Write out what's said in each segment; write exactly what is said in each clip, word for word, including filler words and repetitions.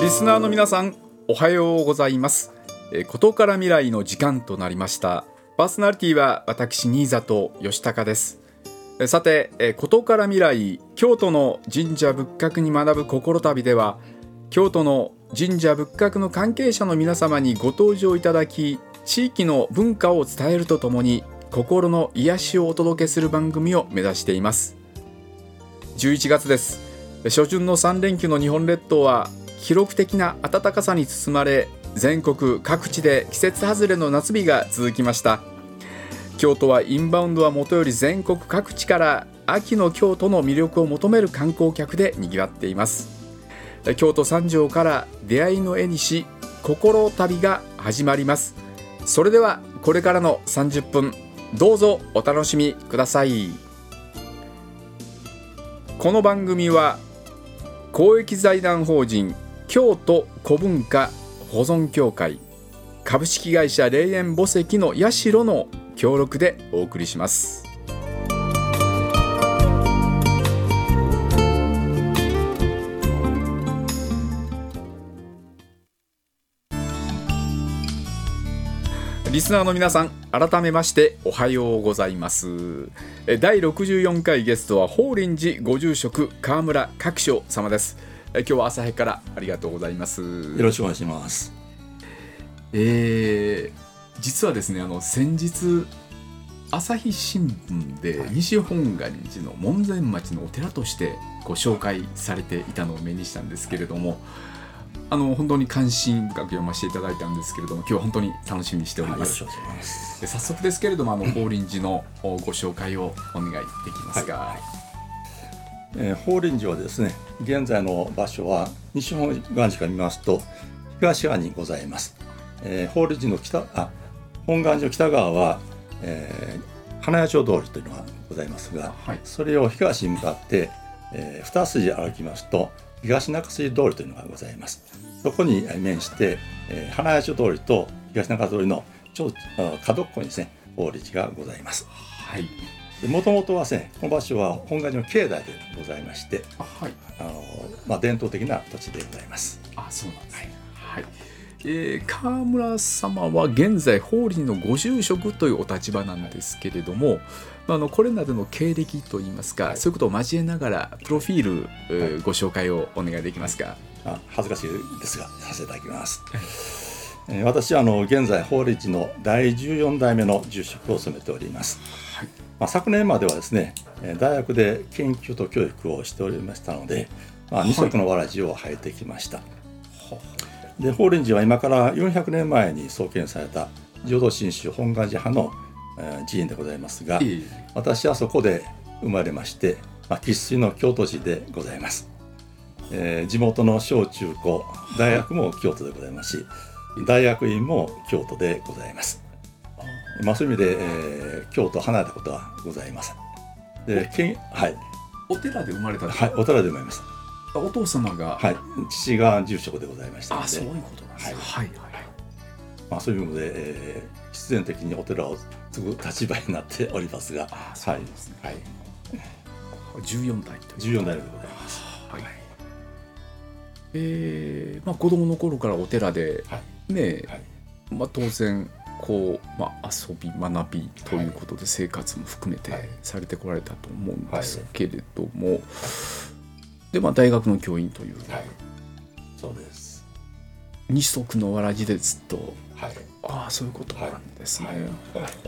リスナーの皆さん、おはようございます。えー、ことから未来の時間となりました。パーソナリティは私新里義孝です。えー、さて、えー、ことから未来京都の神社仏閣に学ぶ心旅では、京都の神社仏閣の関係者の皆様にご登場いただき、地域の文化を伝えるとともに心の癒しをお届けする番組を目指しています。じゅういちがつです。初旬のさん連休の日本列島は記録的な暖かさに包まれ、全国各地で季節外れの夏日が続きました。京都はインバウンドはもとより全国各地から秋の京都の魅力を求める観光客でにぎわっています。京都三条から出会いの絵にし心旅が始まります。それではこれからのさんじゅっぷん、どうぞお楽しみください。この番組は公益財団法人京都古文化保存協会、株式会社霊園墓石の社の協力でお送りします。リスナーの皆さん、改めましておはようございます。だいろくじゅうよんかいゲストは法輪寺ご住職川村覚正様です。今日は朝早からありがとうございます。 よろしくお願いします。 えー、実はですね、あの先日朝日新聞で西本願寺の門前町のお寺としてご紹介されていたのを目にしたんですけれども、あの本当に関心深く読ませていただいたんですけれども、今日は本当に楽しみにしております。 はい、よろしくお願いします。 早速ですけれども、あの法輪寺のご紹介をお願いできますか。 はいはい、えー、法輪寺はですね、現在の場所は西本願寺から見ますと東側にございます。えー、法輪寺の北あ本願寺の北側は、えー、花屋町通りというのがございますが、はい、それを東に向かって、えー、二筋歩きますと東中筋通りというのがございます。そこに面して、えー、花屋町通りと東中通りのちょうど角っこにですね、法輪寺がございます。はい。もともとはですね、この場所は本願寺の境内でございまして、はい、あのまあ、伝統的な土地でございます。 あ、そうなんですね。はい。えー、川村様は現在法輪のご住職というお立場なんですけれども、あのこれまでの経歴といいますか、はい、そういうことを交えながらプロフィール、はい、ご紹介をお願いできますか。 あ、恥ずかしいですがさせていただきます。えー、私はあの現在法輪寺のだいじゅうよん代目の住職を務めております。はい、まあ、昨年まではですね、大学で研究と教育をしておりましたので、まあ、二足のわらじを履いてきました。はい、で法輪寺は今からよんひゃくねんまえに創建された浄土真宗本願寺派の寺院でございますが、いい私はそこで生まれまして、まあ、生粋の京都人でございます。えー、地元の小中高大学も京都でございますし、大学院も京都でございます。まあ、そういう意味で、えー、京都を離れたことはございません。で、けんはい、 お寺で生まれた。 はい、お寺で生まれました。 お父様が、 はい、父が住職でございましたので。 あ、そういうことなんですね。はいはいはい。 まあ、そういう意味で、えー、必然的にお寺を継ぐ立場になっておりますが、 あ、そうですね。はい。じゅうよん代という。 じゅうよん代でございます。 はい。えー、まあ子供の頃からお寺で、はい、ね、はい、まあ当然こう、まあ、遊び学びということで生活も含めてされてこられたと思うんですけれども、はいはい、で、まあ、大学の教員という、はい、 そうです。 二足のわらじでずっと、 はい、 ああ、そういうことなんですね。はいはい、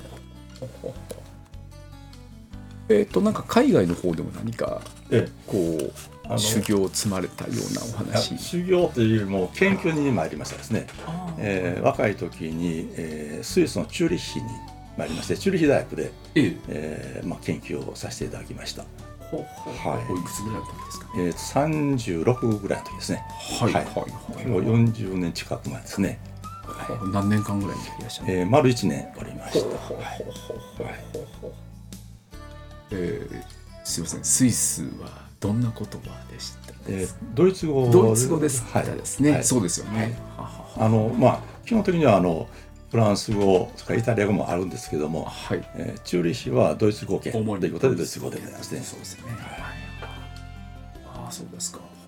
えーとなんか海外の方でも何かこう修行を積まれたようなお話。 修行というよりも研究に参りましたですね。えー、若い時に、えー、スイスのチューリッヒに参りまして、チューリッヒ大学で、えええーまあ、研究をさせていただきました。 ほうほう、はい、おいくつぐらいの時ですか。 えー、さんじゅうろくぐらいの時ですね。 はいはいはい。 もうよんじゅうねん近く前ですね。 はい、何年間ぐらいにいらっしゃる。 えー、丸いちねんおりました。 えー、すいません、スイスはどんな言葉でしたですか。 えー、ドイツ語。 ドイツ語ですか、はい、ですね、はい、そうですよね。はい、 あのまあ基本的にはあのフランス語、それからイタリア語もあるんですけども、はい、えー、チューリッヒはドイツ語圏ということでドイツ語でございますね。 そうですね。はい、ああ、そうですか。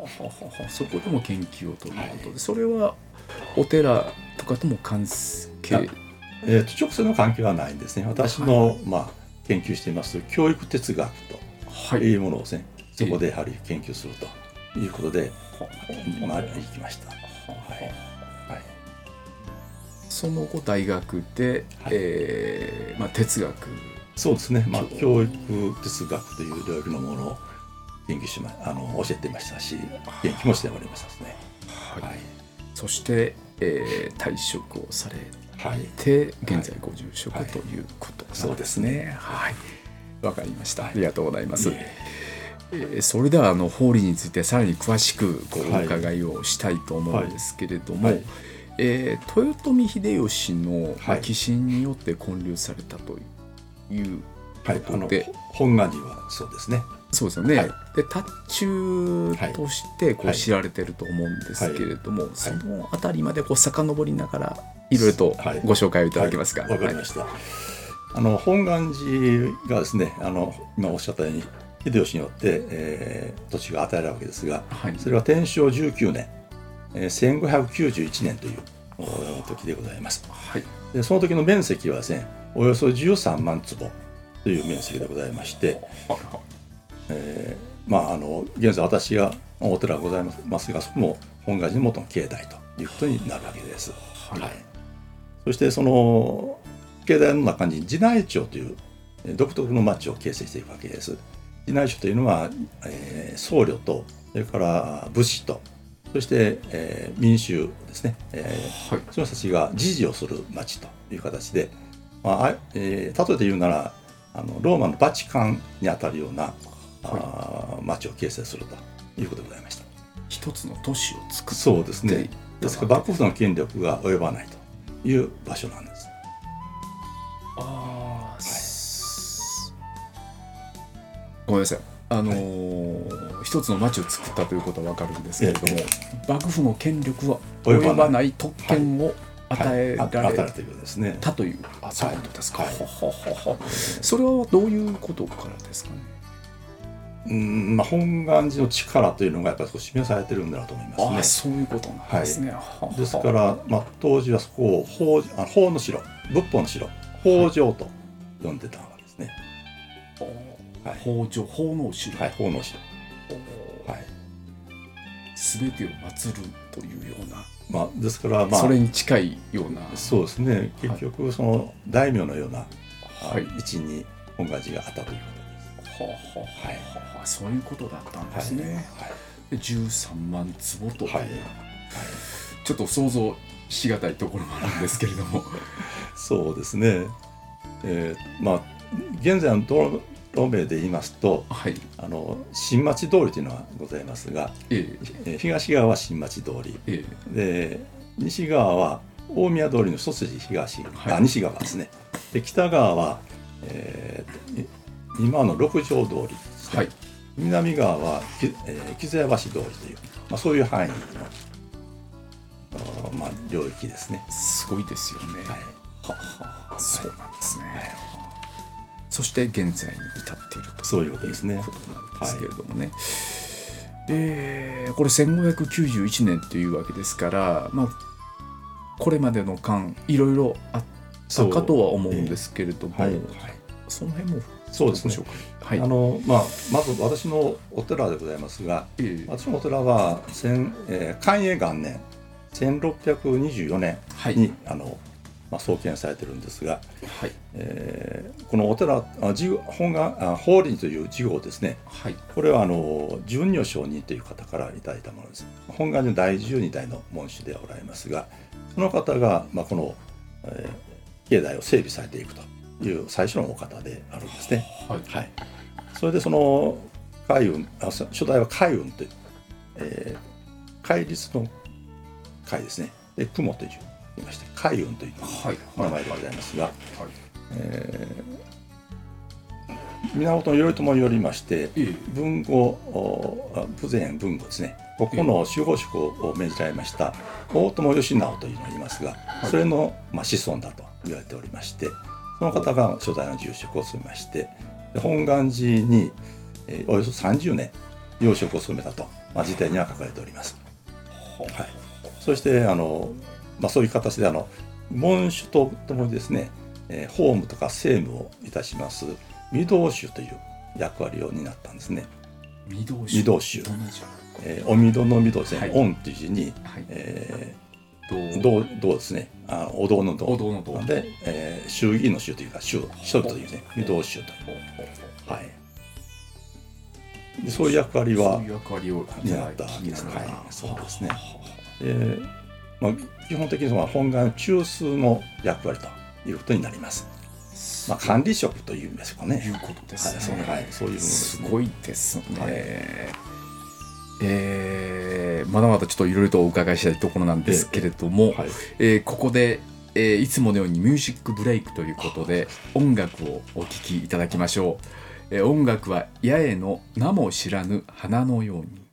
ははそこでも研究をということで、はい、それはお寺とかとも関係、 えー、と直接の関係はないんですね。私の、はい、まあ、研究しています教育哲学というものをですね、はい、そこでやはり研究するということで、はい、まあ、行きました。はいはい、 その後大学で、はい、えーまあ、哲学、 そうですね、まあ、教育哲学という領域のものを研究しまあの教えていましたし、研究もしておりましたですね。はいはい、 そして、えー、退職をされて、はい、現在ご住職、はい、ということなんですね。はい、わ、はい、かりました。ありがとうございます。はい、えー、それではあの法理についてさらに詳しくこうお伺いをしたいと思うんですけれども、はいはい、えー、豊臣秀吉の寄進によって建立されたということで、 はい、あの本願寺はそうですね。 そうですよね。はい、で塔頭としてこう知られてると思うんですけれども、はいはい、そのあたりまでこう遡りながらいろいろとご紹介をいただけますか。 わ、はいはい、かりました。はい、あの本願寺がですね、あの今おっしゃったように秀吉によって、えー、土地が与えられるわけですが、はい、それは天正じゅうきゅうねん、えー、せんごひゃくきゅうじゅういちねんという時でございます。はい、でその時の面積はですね、およそじゅうさんまんつぼという面積でございまして、えー、まああの現在私がお寺がございますが、そこも本願寺の元の境内ということになるわけです。はいはい、そしてその境内の中に寺内町という独特の町を形成していくわけです。寺内町というのは、えー、僧侶とそれから武士とそして、えー、民衆ですね、えーはい、その人たちが自治をする町という形で、まあえー、例えて言うならあのローマのバチカンにあたるような、はい、あ町を形成するということでございました。 一つの都市を作って、 そうですね。ですから幕府の権力が及ばないという場所なんです。 あ、はい、ごめんなさい。あのーはい、一つの町を作ったということは分かるんですけれども、ええ、幕府の権力は及ばない特権を与えられたという、あ、そういうことですか。はい、それはどういうことからですかね。 うん、まあ、本願寺の力というのがやっぱり少し示されてるんだろうと思いますね。 あ、そういうことなんですね。 はい、ですから、まあ、当時はそこを法、あ、法の城、仏法の城、法城と呼んでたわけですね。 はい、法城、法の城、 はい、法の城、 はい、全てを祀るというような、 まあ、ですから、まあ、 それに近いような、 そうですね、結局その大名のような、はい、位置に本願寺があったということです。はあはあ、はい、 はあ、そういうことだったんですね。はいはい、でじゅうさんまんつぼという、はいはい、ちょっと想像しがたいところもあるんですけれどもそうですね、えー、まあ現在の道路名で言いますと、はい、あの新町通りというのがございますが、ええ、東側は新町通り、ええ、で西側は大宮通りの一筋東、はい、あ西側ですね。で北側は、えー、今の六条通りですね。はい、南側は、えー、木津屋橋通りという、まあ、そういう範囲の、まあ、領域ですね。 すごいですよね。はい、はは、そうなんですね。はい、そして現在に至っているとそういうことですね。 ことなんですけれどもね。はい、えー、これせんごひゃくきゅうじゅういちねんというわけですから、まあ、これまでの間いろいろあったかとは思うんですけれども、えーはいはい、その辺もそうですね。はい、あのまあ、まず私のお寺でございますが、えー、私のお寺は、えー、寛永元年せんろっぴゃくにじゅうよねんに、はい、あのまあ、創建されているんですが、はい、えー、このお寺本願法輪という事業ですね、はい、これはあの純如上人という方からいただいたものです。本願のだいじゅうにだいの門主でおられますが、その方が、まあ、この、えー、境内を整備されていくという最初のお方であるんですね。はいはい、それでその海運、初代は海運という、えー、戒律の戒ですね。で雲といういまして海運という名前でございますが、源頼朝によりまして、文後豊前文後ですね、ここの守護職を命じられました大友義直というのがいますが、それの、まあ、子孫だと言われておりまして、その方が初代の住職を務めまして、本願寺に、えー、およそさんじゅうねん養殖を務めたとまあ、辞典には書かれております。はい、そしてあの、まあ、そういう形であの門主とともにですね、えー、法務とか政務をいたします御堂衆という役割を担ったんですね。 御堂衆、 御堂衆、えー、お御堂の御堂ですね、 はい、 御という字に、はい、えー、 堂堂ですね、あお堂の堂お堂の堂で、えー、衆議院の衆というか衆人々というね、御堂衆という、はい、でそういう役割は担ったわけですね。はい、そうですね。えーまあ、基本的には本願中枢の役割ということになります。まあ、管理職というんですかね。 いうことですね。 はい、そういうものですね。 すごいですね。 はい、 えー、まだまだちょっといろいろとお伺いしたいところなんですけれども、えーはい、えー、ここで、えー、いつものようにミュージックブレイクということで音楽をお聴きいただきましょう。えー、音楽は八重の名も知らぬ花のように。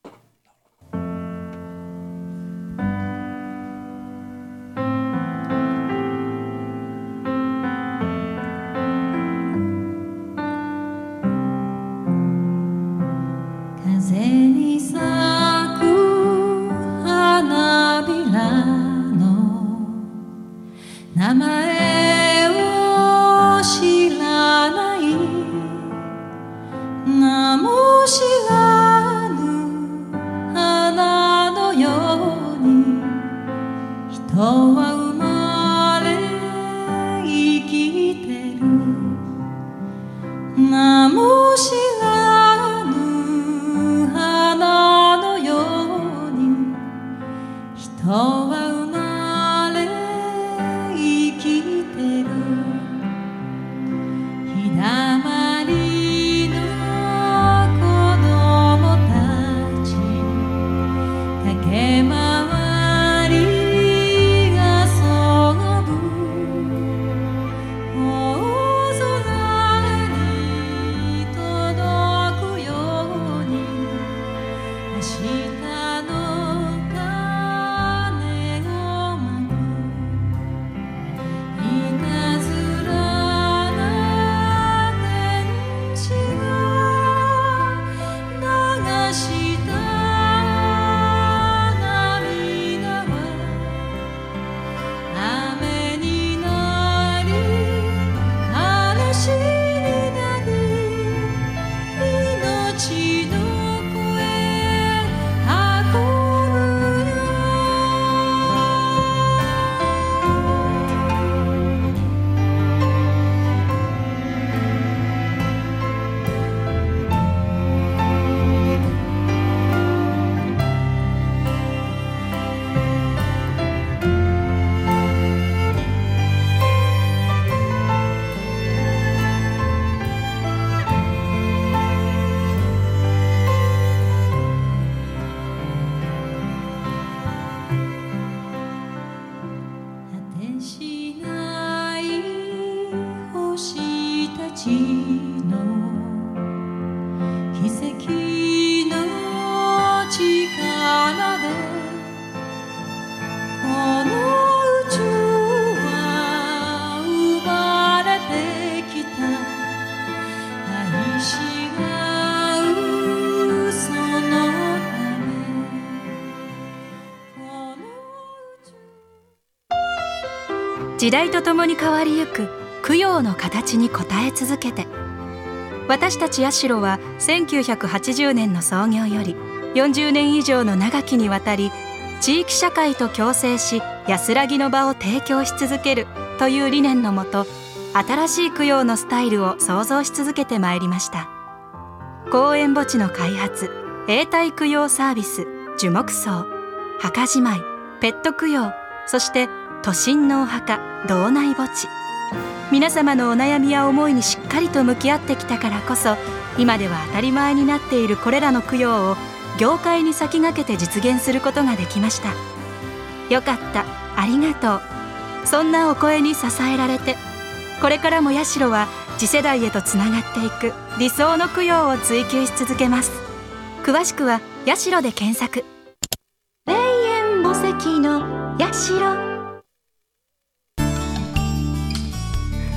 時代とともに変わりゆく供養の形に応え続けて、私たち社はせんきゅうひゃくはちじゅうねんの創業よりよんじゅうねん以上の長きにわたり、地域社会と共生し安らぎの場を提供し続けるという理念のもと、新しい供養のスタイルを創造し続けてまいりました。公園墓地の開発、永代供養サービス、樹木葬、墓じまい、ペット供養、そして都心のお墓、道内墓地、皆様のお悩みや思いにしっかりと向き合ってきたからこそ、今では当たり前になっているこれらの供養を業界に先駆けて実現することができました。よかった、ありがとう、そんなお声に支えられて、これからも社は次世代へとつながっていく理想の供養を追求し続けます。詳しくは社で検索。霊園墓石の社。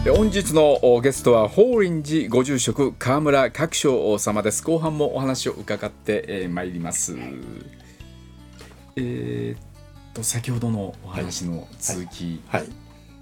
本日のゲストは法輪寺ご住職川村鶴章様です。後半もお話を伺ってまいります。えー、っと先ほどのお話の続き、 はいはいはい、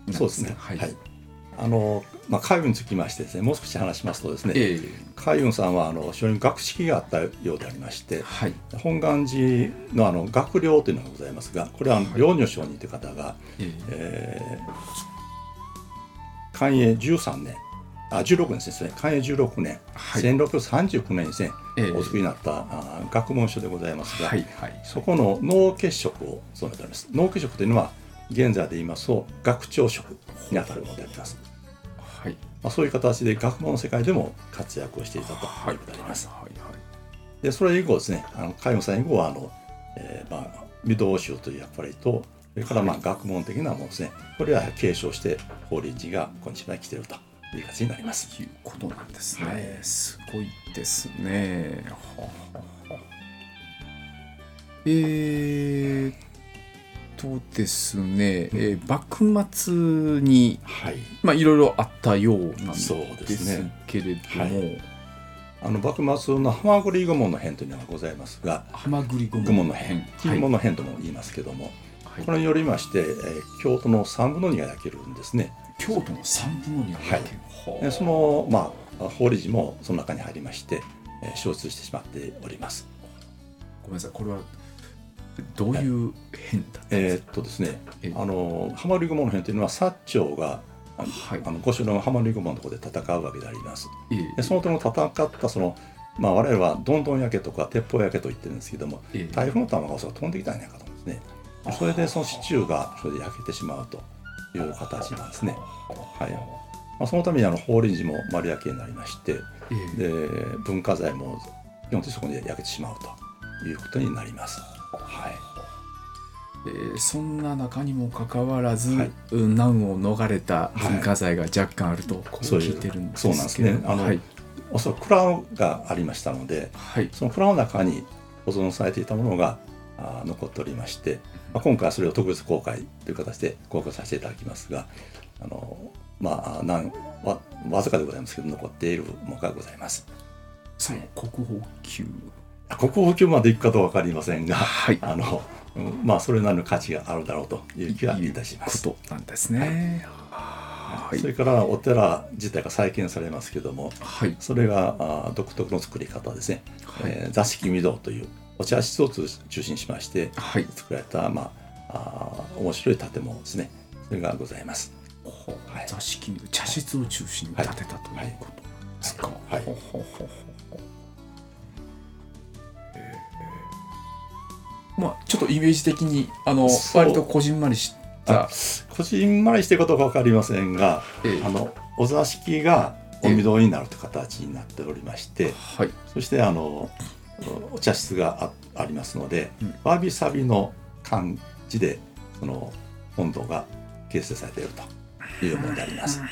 そうですね、はいはい、あのまあ、海運につきましてですね、もう少し話しますとですね、えー、海運さんはあの非常に学識があったようでありまして、はい、本願寺 の, あの学寮というのがございますが、これは良如上人という方が、はいえー、寛永じゅうさんねんあじゅうろくねんですね、寛永じゅうろくねん、はい、せんろっぴゃくさんじゅうきゅうねんにですね、えー、お作りになったあ学問書でございますが、はいはい、そこの脳結職を務めております。脳結職というのは現在で言いますと学長職にあたるものであります。はいまあ、そういう形で学問の世界でも活躍をしていたということであります。はいはいはい、でそれ以降ですね、あの海運さん以降はあの、えーまあ、御堂衆という役割と、それからまあ学問的なものですね、これは継承して法輪寺が今日まで来ているという形になります。 ということなんですね。はい、すごいですね。はははえーとですね、うんえー、幕末に、はいまあ、いろいろあったようなんですけれども、はい、 あの幕末のはまぐり御門の変というのがございますが、 はまぐり御門の変、金門の変とも言いますけども、はい、これによりまして、えー、京都のさんぶのにが焼けるんですね。 京都のさんぶのにが焼ける、 はい、でその、まあ、法輪寺もその中に入りまして、えー、消失してしまっております。 ごめんなさい、これはどういう変だったんですか。 えー、っとですね、あのはまぐり御門の変というのは薩長がはい、あの御所のはまぐり御門のところで戦うわけであります。えー、でそのとの戦ったその、まあ、我々はどんどん焼けとか鉄砲焼けと言ってるんですけども、えー、台風の玉がおそらく飛んできたんじゃないかと思うんですね。それでその支柱がそれで焼けてしまうという形なんですね。はいまあ、そのためにあの法輪寺も丸焼けになりまして、えー、で文化財も基本的にそこに焼けてしまうということになります。はいえー、そんな中にもかかわらず、はい、難を逃れた文化財が若干あると聞いてるんですけど、 はい、そうなんですね。あの、はい、おそらく蔵がありましたので、はい、その蔵の中に保存されていたものがあ残っておりまして、まあ、今回はそれを特別公開という形で公開させていただきますが、あの、まあ、なんわ, わずかでございますけど残っているものがございます。 その国宝級、 国宝級までいくかどうか分かりませんが、はい、あのまあ、それなりの価値があるだろうという気はいたします。 いうことなんですね。 はい、それからお寺自体が再建されますけども、はい、それがあ独特の作り方ですね、はいえー、座敷御堂というお茶室を中心にしまして、はい、作られた、まあ、あ面白い建物ですね。それがございます。 はい、座敷茶室を中心に建てたということですか。はいはいはいまあ、ちょっとイメージ的にあの割とこじんまりしたこじんまりしていることか分かりませんが、ええ、あのお座敷がお御堂になるという形になっておりまして、えはい、そしてあのお茶室が あ, ありますので、うん、わびさびの感じでその本堂が形成されているというものであります。はい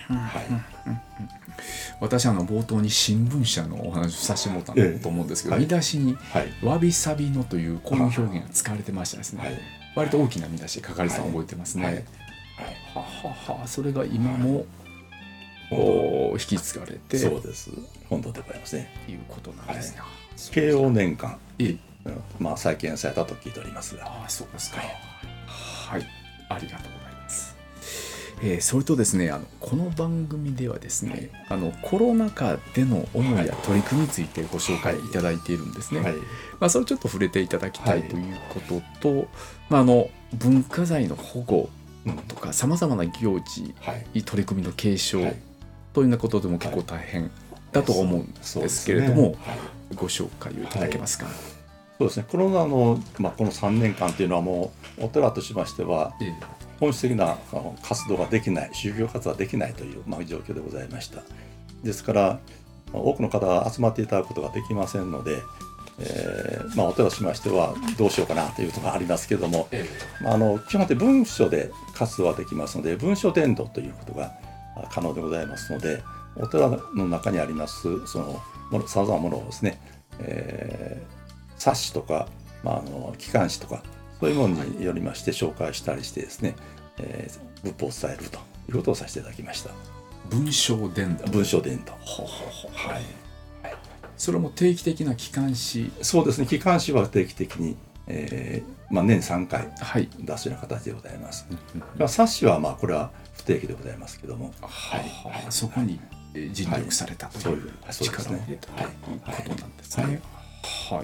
私あの冒頭に新聞社のお話をさせてもらったと思うんですけど、ええはい、見出しに、はい、わびさびのというこういう表現が使われてましたですね、はい、割と大きな見出し係さん覚えてますね、はいはい、はははそれが今も、はい、引き継がれてそうです本堂でございますねいうことなんですね、はい、 慶応年間、ええまあ、再建されたと聞いておりますがあそうですか、はい、はい、ありがとうございます。えー、それとですねあのこの番組ではですね、はい、あのコロナ禍での思いや取り組みについてご紹介いただいているんですね、はいまあ、それをちょっと触れていただきたいということと、はいまあ、あの文化財の保護とかさまざまな行事、はい、取り組みの継承というようなことでも結構大変だと思うんですけれども、はいねはい、ご紹介をいただけますか。はい、 そうですね、コロナの、まあ、このさんねんかんというのはもうお寺としましては、ええ本質的な活動ができない宗教活動ができないという、まあ、状況でございました。ですから多くの方が集まっていただくことができませんので、えーまあ、お寺としましてはどうしようかなということがありますけれども、ええまあ、あの基本的に文書で活動ができますので文書伝道ということが可能でございますのでお寺の中にありますそのさまざまなものをですね、えー、冊子とか、まあ、あの機関誌とかそういうものによりまして紹介したりしてですね、えー、仏法を伝えるということをさせていただきました。 文章伝道。 文章伝道。 ほうほうほう、 はい。 それも定期的な機関誌。 そうですね。機関誌は定期的に、えーまあ、年さんかいはい出すような形でございます。 うんまあ冊子はまあこれは不定期でございますけども、 はいはい、そこにえー尽力されたとそういいうう力を入れたということなんですね。はい。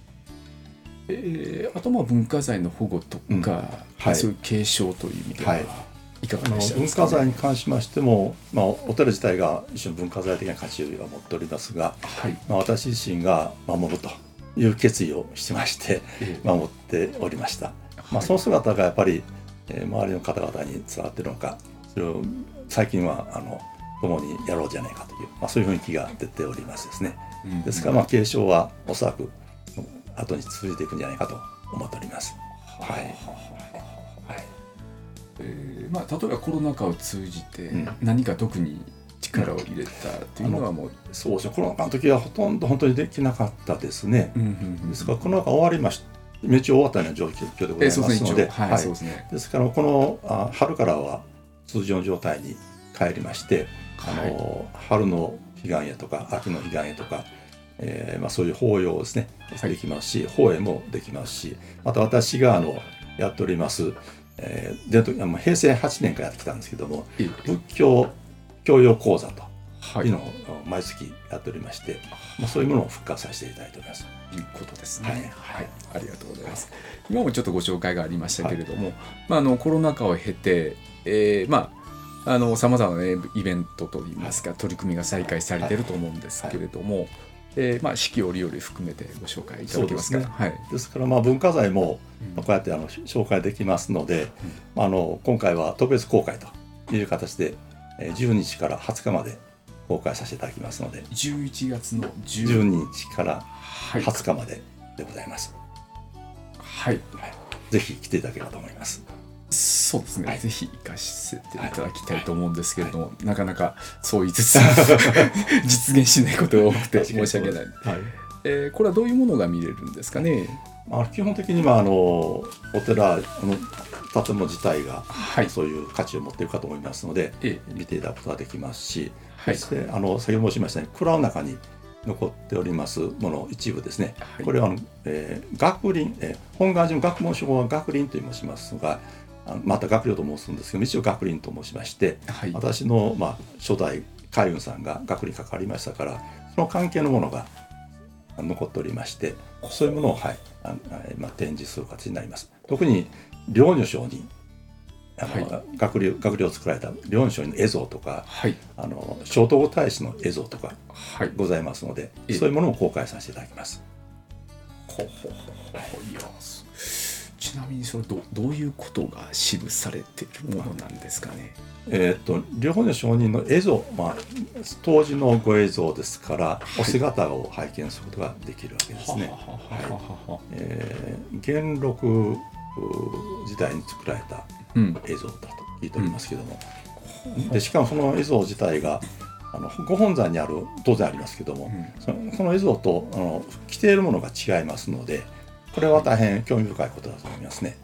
えーあとまあ文化財の保護とか、 うんはいそういう継承という意味では、 はいい、かあのがでした文化財に関しましても、まあ、お寺自体が一種の文化財的な価値を持っておりますが、 はい、 まあ、私自身が守るという決意をしてましてえー守っておりました。まあ、 はいその姿がやっぱり、えー周りの方々に伝わっているのか、それを最近はあの共にやろうじゃないかという、まあ、そういう雰囲気が出ておりますですね。 うんですからまあ継承はおそらく後に続いていくんじゃないかと思っております。はい。はいえーまあ、例えばコロナ禍を通じてうん何か特に力を入れたというのはもう、 そうですね。コロナ禍の時はほとんど本当にできなかったですね。 うんうんうんですからコロナ禍終わりまし一応終わったような状況でございえーそうですね、 ますので、 一応はい、 はいそうですね。 ですからこのあ春からは通常の状態に帰りまして、あの春の彼岸へとか秋の彼岸へとか、えーまあ、そういう法要ですね、 はいできますし、法会もできますし、また私があのやっております、えー伝統あの平成はちねんからやってきたんですけども、 えー仏教教養講座とはいいうのを毎月やっておりまして、まあ、そういうものを復活させていただいております。 いうことですね。 はいはい、ありがとうございます。今もちょっとご紹介がありましたけれども、まあ、あのコロナ禍を経て、えー、まああのさまざまな、ね、イベントといいますか、取り組みが再開されていると思うんですけれども、えーまあ、四季折々含めてご紹介いただけますか。 そうですねはい。 ですからまあ文化財もうんまあこうやってあの紹介できますので、まああの今回は特別公開という形でえーじゅうにちからはつかまで公開させていただきますので、 じゅういちがつのじゅうににちからはいはつかまででございます。 はい、 はい、ぜひ来ていただければと思います。 そうですね、 はいぜひ行かせていただきたいと思うんですけれども、なかなかそう言いつつ実現しないことが多くて申し訳ない、 はい。 えーこれはどういうものが見れるんですかね。 まあ基本的にはあのお寺あの建物自体がはいそういう価値を持っているかと思いますので、 え見ていただくことができますし、 はいそしてあの先ほど申しましたように蔵の中に残っておりますもの一部ですね、 はいこれはあの、えー学林、えー本願寺の学問書は学林と申しますが、あのまた学寮と申すんですけど、一応学林と申しまして、 はい私の、まあ、初代海運さんが学林に関わりましたから、その関係のものが残っておりまして、そういうものを、はいあまあ、展示する形になります。特に良女上人、あのは学寮学寮を作られた良女上人の絵像とか、 はいあの聖徳太子の絵像とかはいございますので、 ええそういうものを公開させていただきます。 ほうほうほうほういやちなみにそれ ど, どういうことが記されているものなんですかね。 えー、と両方の上人の絵像、まあ、当時のご映像ですから、 いお姿を拝見することができるわけですね。 はははははえー元禄時代に作られたうん映像だと聞いておりますけども、でしかもその映像自体があのご本山にある当然ありますけども、 うんそのその映像とあの着ているものが違いますので、これは大変興味深いことだと思いますね。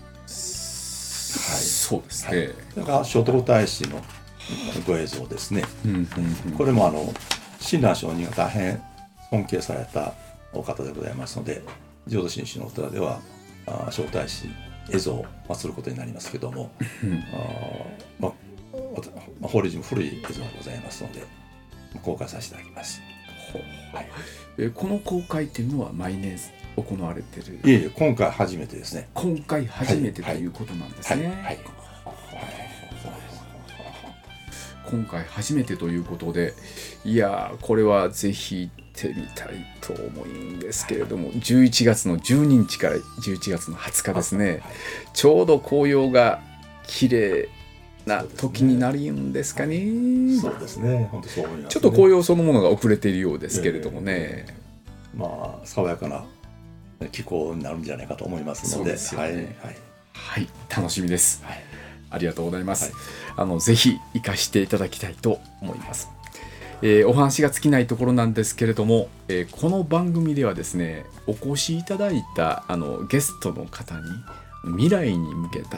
そうですね、 はい、それから聖徳太子のご映像ですね。 うんうんうん、 これもあの親鸞上人が大変尊敬されたお方でございますので、浄土真宗のお寺ではあ聖徳太子絵像を祀ることになりますけども、 うんあまあ、まあ、法隆寺も古い映像がございますので公開させていただきます。はい、 えーこの公開っていうのは毎年行われてる。 いえいえ、今回初めてですね。 今回初めてとはいいうことなんですね。 はいはいはい今回初めてということで、いやーこれはぜひ行ってみたいと思うんですけれども、じゅういちがつのじゅうににちからじゅういちがつのはつかですね、 はい、 ちょうど紅葉が綺麗な時になるんですかね。 そうですね、本当そう思いますね。 ちょっと紅葉そのものが遅れているようですけれどもね、 えーまあ爽やかな気候になるんじゃないかと思いますので、 そうですよねはいはいはい、楽しみです。 はい、 ありがとうございます。 はい、 あのぜひ活かしていただきたいと思います。えーお話が尽きないところなんですけれども、えーこの番組ではですね、お越しいただいたあのゲストの方に未来に向けた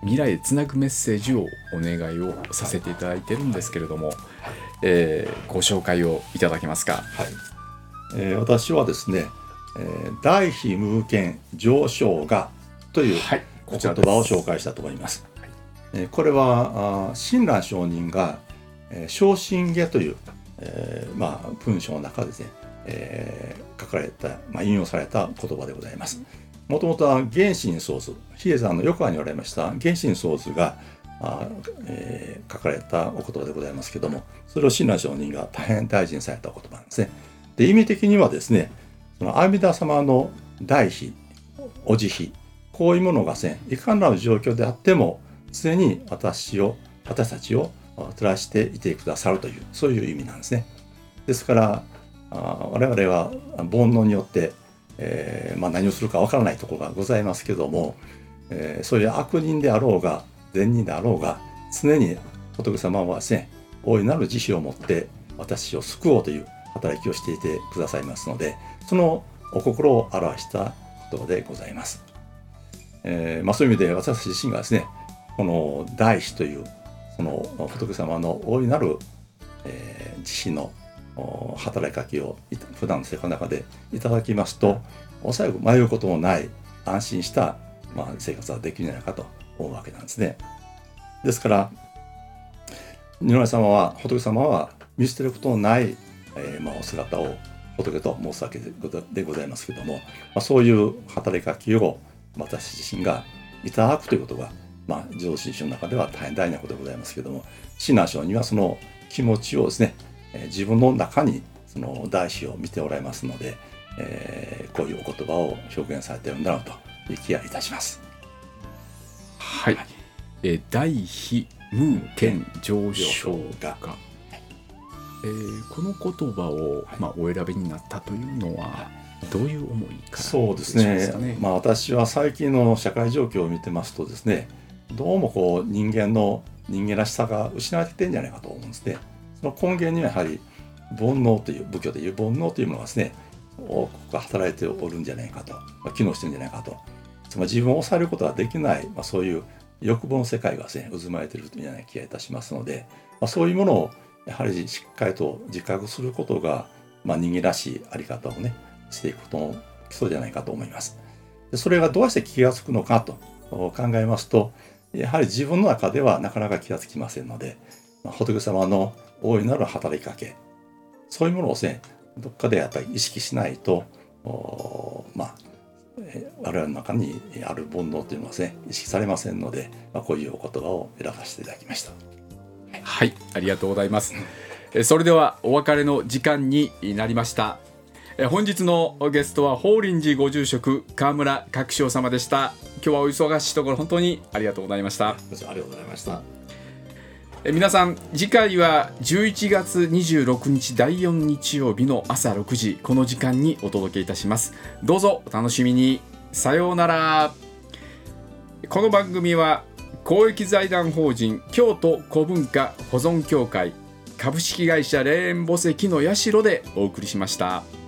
未来へつなぐメッセージをお願いをさせていただいてるんですけれども、はいえー、ご紹介をいただけますか。 はいえー、私はですね、えー、大悲無権上昇画というお言葉を紹介したと思います。はいえー、これは親鸞上人が、えー、正信下という、えーまあ、文章の中でですね、えー、書かれた、まあ、引用された言葉でございます。もともとは源信僧図、比叡山の横川におられました源信僧図があ、えー、書かれたお言葉でございますけども、それを親鸞上人が大変大事にされたお言葉なんですね。で、意味的にはですね、その阿弥陀様の大悲、お慈悲、こういうものがですね、いかなる状況であっても常に私を私たちを照らしていてくださるという、そういう意味なんですね。ですからあ我々は煩悩によって、えーまあ、何をするかわからないところがございますけども、えー、そういう悪人であろうが善人であろうが常に仏様はですね、大いなる慈悲を持って私を救おうという働きをしていてくださいますので、そのお心を表した言葉でございます。えーまあ、そういう意味で私自身がですね、この大悲というその仏様の大いなる、えー、慈悲の働きかけを普段の生活の中でいただきますと、おそらく迷うこともない安心した、まあ、生活ができるんじゃないかと思うわけなんですね。ですから如来様は仏様は見捨てることのない、えーまあ、お姿を仏と申すわけでございますけども、まあ、そういう働きかけを私自身がいただくということが、まあ、浄土真宗の中では大変大事なことでございますけども、親鸞上人はその気持ちをですね、自分の中にその大悲を見ておられますので、えー、こういうお言葉を表現されているんだろうという気がいたします。 はい、えー、大悲無権上昇画、えー、この言葉を、はいまあ、お選びになったというのはどういう思いからですかね。 そうですね、まあ、私は最近の社会状況を見てますとですね、どうもこう人間の人間らしさが失われているんじゃないかと思うんですね。その根源にはやはり煩悩という、仏教でいう煩悩というものがですね、多く働いておるんじゃないかと、まあ、機能してるんじゃないかと、つまり自分を抑えることができない、まあ、そういう欲望の世界がですね、渦巻いているというような気がいたしますので、まあ、そういうものをやはりしっかりと自覚することが、まあ、人間らしいあり方をね、していくことの基礎じゃないかと思います。でそれがどうして気がつくのかと考えますと、やはり自分の中ではなかなか気がつきませんので、まあ、仏様の大いなる働きかけ、そういうものをですね、どっかでやっぱり意識しないと、まあ、我々の中にある煩悩というのはですね、意識されませんので、まあ、こういうお言葉を選ばせていただきました。 はい、はい、ありがとうございます。それではお別れの時間になりました。本日のゲストは法輪寺ご住職川村覚正様でした。今日はお忙しいところ本当にありがとうございました。 ありがとうございました。 え皆さん、次回はじゅういちがつにじゅうろくにちだいよん日曜日の朝ろくじ、この時間にお届けいたします。どうぞお楽しみに。さようなら。この番組は公益財団法人京都古文化保存協会株式会社霊園墓石の社でお送りしました。